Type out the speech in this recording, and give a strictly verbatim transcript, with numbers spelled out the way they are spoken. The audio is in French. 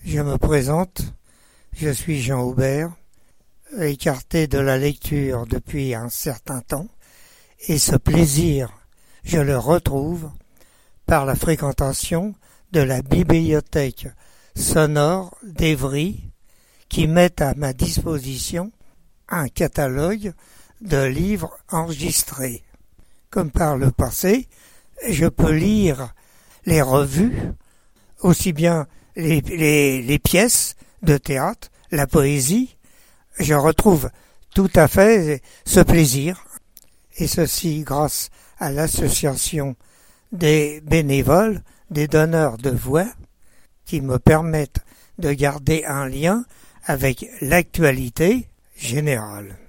Je me présente, je suis Jean Aubert, écarté de la lecture depuis un certain temps, et ce plaisir, je le retrouve par la fréquentation de la bibliothèque sonore d'Évry, qui met à ma disposition un catalogue de livres enregistrés. Comme par le passé, je peux lire les revues, aussi bien les, les, les pièces de théâtre, la poésie. Je retrouve tout à fait ce plaisir, et ceci grâce à l'association des bénévoles, des donneurs de voix, qui me permettent de garder un lien avec l'actualité générale.